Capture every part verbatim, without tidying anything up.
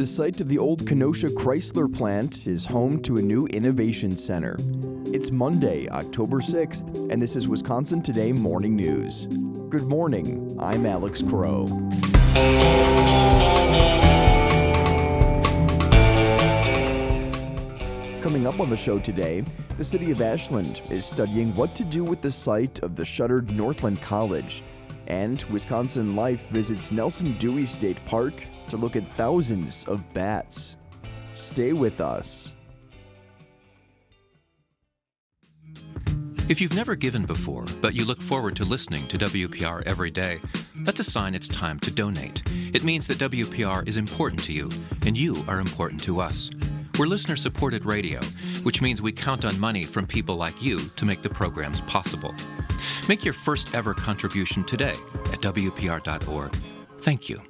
The site of the old Kenosha Chrysler plant is home to a new innovation center. It's Monday, October sixth, and this is Wisconsin Today Morning News. Good morning, I'm Alex Crow. Coming up on the show today, the city of Ashland is studying what to do with the site of the shuttered Northland College. And Wisconsin Life visits Nelson Dewey State Park to look at thousands of bats. Stay with us. If you've never given before, but you look forward to listening to W P R every day, that's a sign it's time to donate. It means that W P R is important to you, and you are important to us. We're listener-supported radio, which means we count on money from people like you to make the programs possible. Make your first ever contribution today at W P R dot org. Thank you.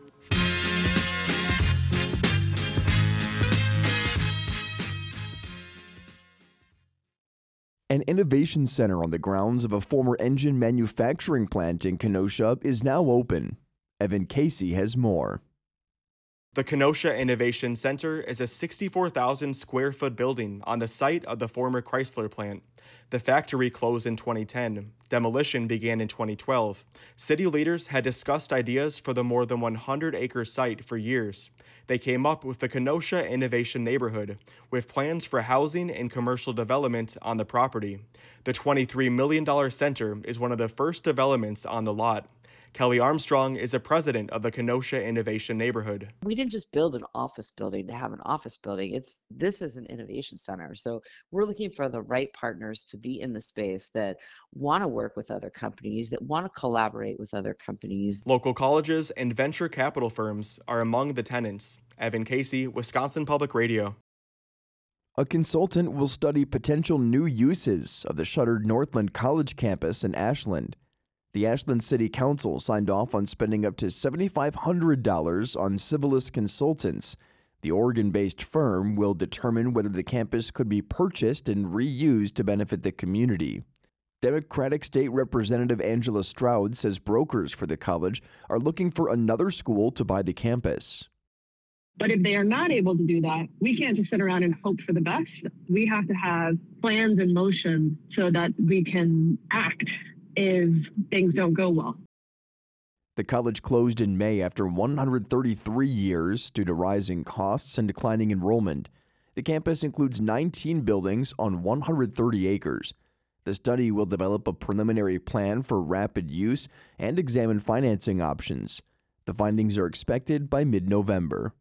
An innovation center on the grounds of a former engine manufacturing plant in Kenosha is now open. Evan Casey has more. The Kenosha Innovation Center is a sixty-four thousand square foot building on the site of the former Chrysler plant. The factory closed in twenty ten. Demolition began in twenty twelve. City leaders had discussed ideas for the more than one hundred acre site for years. They came up with the Kenosha Innovation Neighborhood, with plans for housing and commercial development on the property. The twenty-three million dollars center is one of the first developments on the lot. Kelly Armstrong is a president of the Kenosha Innovation Neighborhood. We didn't just build an office building to have an office building. It's this is an innovation center. So we're looking for the right partners to be in the space that want to work with other companies, that want to collaborate with other companies. Local colleges and venture capital firms are among the tenants. Evan Casey, Wisconsin Public Radio. A consultant will study potential new uses of the shuttered Northland College campus in Ashland. The Ashland City Council signed off on spending up to seven thousand five hundred dollars on Civilis Consultants. The Oregon-based firm will determine whether the campus could be purchased and reused to benefit the community. Democratic State Representative Angela Stroud says brokers for the college are looking for another school to buy the campus. But if they are not able to do that, we can't just sit around and hope for the best. We have to have plans in motion so that we can act if things don't go well. The college closed in May after one hundred thirty-three years due to rising costs and declining enrollment. The campus includes nineteen buildings on one hundred thirty acres. The study will develop a preliminary plan for rapid use and examine financing options. The findings are expected by mid-November.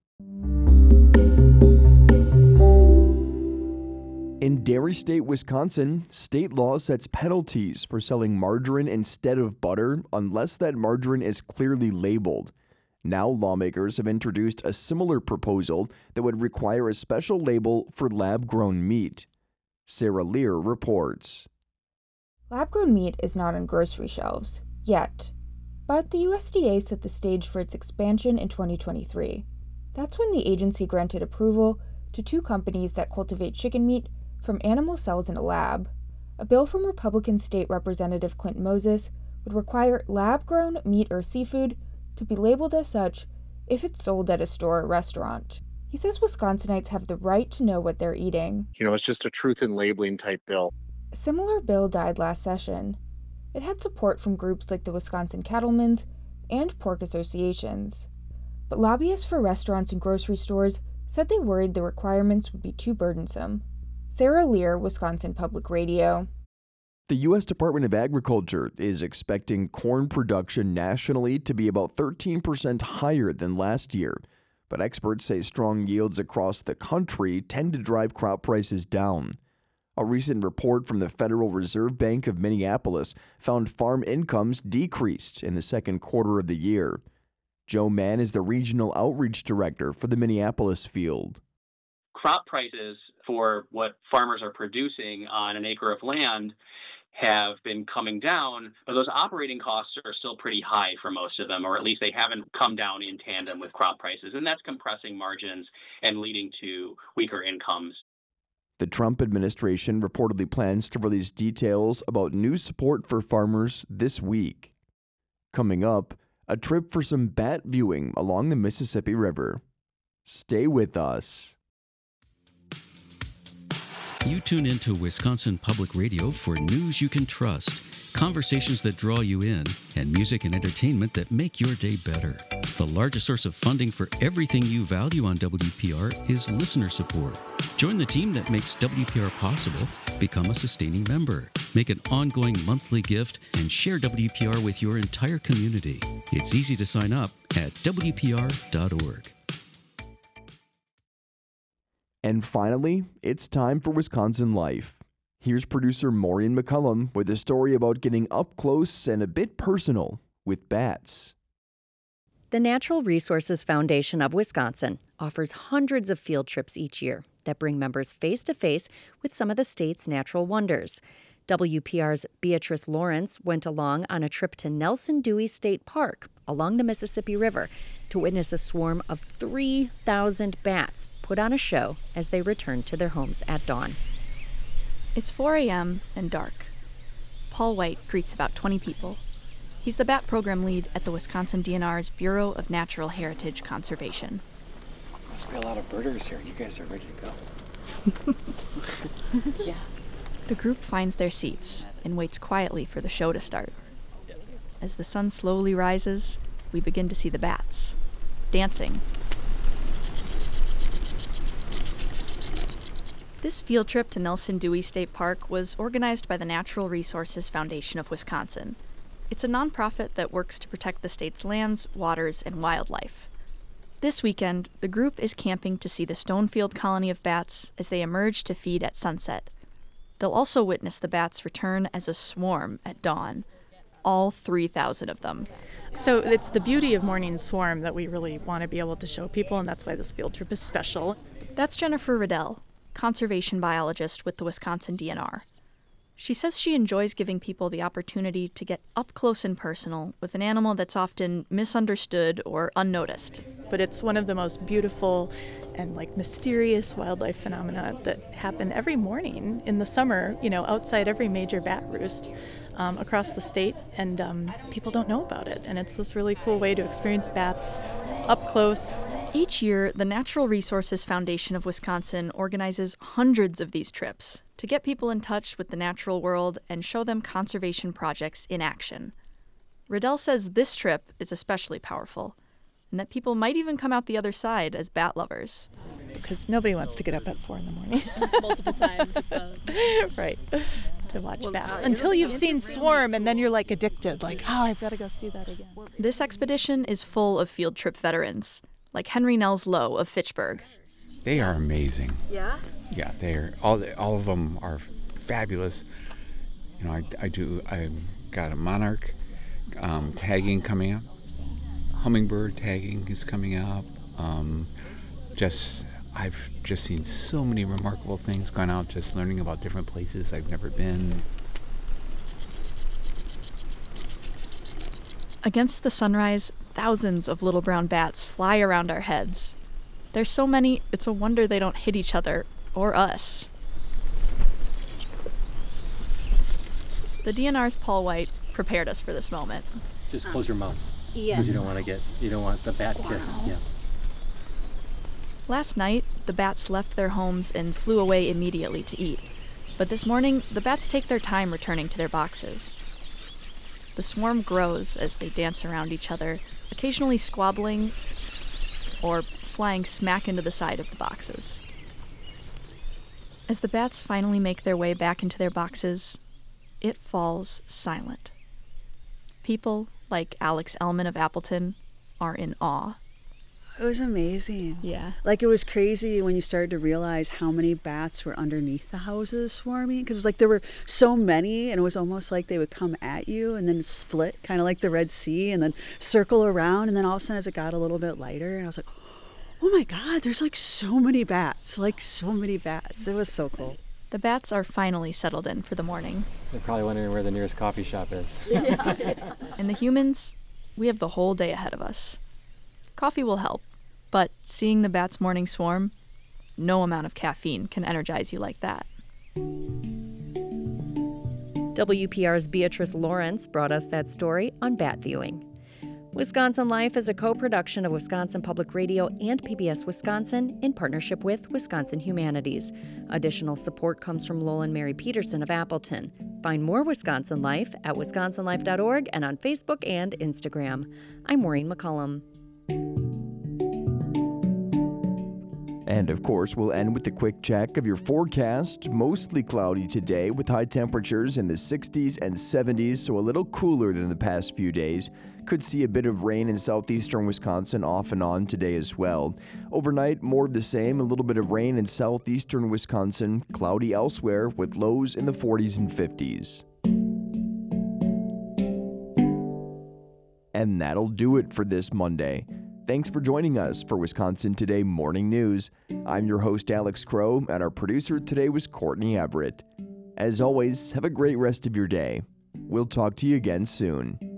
In Dairy State, Wisconsin, state law sets penalties for selling margarine instead of butter unless that margarine is clearly labeled. Now lawmakers have introduced a similar proposal that would require a special label for lab-grown meat. Sarah Lear reports. Lab-grown meat is not on grocery shelves, yet. But the U S D A set the stage for its expansion in twenty twenty-three. That's when the agency granted approval to two companies that cultivate chicken meat from animal cells in a lab. A bill from Republican State Representative Clint Moses would require lab-grown meat or seafood to be labeled as such if it's sold at a store or restaurant. He says Wisconsinites have the right to know what they're eating. You know, it's just a truth in labeling type bill. A similar bill died last session. It had support from groups like the Wisconsin Cattlemen's and pork associations. But lobbyists for restaurants and grocery stores said they worried the requirements would be too burdensome. Sarah Lear, Wisconsin Public Radio. The U S Department of Agriculture is expecting corn production nationally to be about thirteen percent higher than last year, but experts say strong yields across the country tend to drive crop prices down. A recent report from the Federal Reserve Bank of Minneapolis found farm incomes decreased in the second quarter of the year. Joe Mann is the Regional Outreach Director for the Minneapolis field. Crop prices for what farmers are producing on an acre of land have been coming down, but those operating costs are still pretty high for most of them, or at least they haven't come down in tandem with crop prices, and that's compressing margins and leading to weaker incomes. The Trump administration reportedly plans to release details about new support for farmers this week. Coming up, a trip for some bat viewing along the Mississippi River. Stay with us. You tune into Wisconsin Public Radio for news you can trust, conversations that draw you in, and music and entertainment that make your day better. The largest source of funding for everything you value on W P R is listener support. Join the team that makes W P R possible. Become a sustaining member. Make an ongoing monthly gift and share W P R with your entire community. It's easy to sign up at W P R dot org. And finally, it's time for Wisconsin Life. Here's producer Maureen McCullum with a story about getting up close and a bit personal with bats. The Natural Resources Foundation of Wisconsin offers hundreds of field trips each year that bring members face-to-face with some of the state's natural wonders. W P R's Beatrice Lawrence went along on a trip to Nelson Dewey State Park along the Mississippi River to witness a swarm of three thousand bats put on a show as they returned to their homes at dawn. It's four a.m. and dark. Paul White greets about twenty people. He's the bat program lead at the Wisconsin D N R's Bureau of Natural Heritage Conservation. Must be a lot of birders here. You guys are ready to go. Yeah. The group finds their seats and waits quietly for the show to start. As the sun slowly rises, we begin to see the bats dancing. This field trip to Nelson Dewey State Park was organized by the Natural Resources Foundation of Wisconsin. It's a nonprofit that works to protect the state's lands, waters, and wildlife. This weekend, the group is camping to see the Stonefield colony of bats as they emerge to feed at sunset. They'll also witness the bats return as a swarm at dawn, all three thousand of them. So it's the beauty of morning swarm that we really want to be able to show people, and that's why this field trip is special. That's Jennifer Riddell, conservation biologist with the Wisconsin D N R. She says she enjoys giving people the opportunity to get up close and personal with an animal that's often misunderstood or unnoticed. But it's one of the most beautiful and like mysterious wildlife phenomena that happen every morning in the summer, you know, outside every major bat roost um, across the state, and um, people don't know about it. And it's this really cool way to experience bats up close. Each year, the Natural Resources Foundation of Wisconsin organizes hundreds of these trips to get people in touch with the natural world and show them conservation projects in action. Riddell says this trip is especially powerful, and that people might even come out the other side as bat lovers. Because nobody wants to get up at four in the morning. Multiple times. Right. To watch well, bats. Uh, Until you've seen Swarm, and then you're like addicted. Like, oh, I've got to go see that again. This expedition is full of field trip veterans, like Henry Nels Lowe of Fitchburg. They are amazing. Yeah? Yeah, they're all all of them are fabulous. You know, I, I do, I've got a monarch um, tagging coming up. Hummingbird tagging is coming up. Um, just, I've just seen so many remarkable things, gone out just learning about different places I've never been. Against the sunrise, thousands of little brown bats fly around our heads. There's so many, it's a wonder they don't hit each other or us. The D N R's Paul White prepared us for this moment. Just close your mouth. Yeah. Because you don't want to get, you don't want the bat wow. kiss. Yeah. Last night, the bats left their homes and flew away immediately to eat. But this morning, the bats take their time returning to their boxes. The swarm grows as they dance around each other, occasionally squabbling or flying smack into the side of the boxes. As the bats finally make their way back into their boxes, it falls silent. People, like Alex Ellman of Appleton, are in awe. It was amazing. Yeah. Like, it was crazy when you started to realize how many bats were underneath the houses swarming. Because it's like there were so many, and it was almost like they would come at you and then split, kind of like the Red Sea, and then circle around. And then all of a sudden, as it got a little bit lighter, I was like, oh my God, there's like so many bats. Like, so many bats. It was so cool. The bats are finally settled in for the morning. They're probably wondering where the nearest coffee shop is. And the humans, we have the whole day ahead of us. Coffee will help, but seeing the bats' morning swarm, no amount of caffeine can energize you like that. W P R's Beatrice Lawrence brought us that story on bat viewing. Wisconsin Life is a co-production of Wisconsin Public Radio and P B S Wisconsin in partnership with Wisconsin Humanities. Additional support comes from Lowell and Mary Peterson of Appleton. Find more Wisconsin Life at wisconsin life dot org and on Facebook and Instagram. I'm Maureen McCullum. And of course, we'll end with a quick check of your forecast. Mostly cloudy today with high temperatures in the sixties and seventies, so a little cooler than the past few days. Could see a bit of rain in southeastern Wisconsin off and on today as well. Overnight, more of the same, a little bit of rain in southeastern Wisconsin, cloudy elsewhere with lows in the forties and fifties. And that'll do it for this Monday. Thanks for joining us for Wisconsin Today Morning News. I'm your host, Alex Crow, and our producer today was Courtney Everett. As always, have a great rest of your day. We'll talk to you again soon.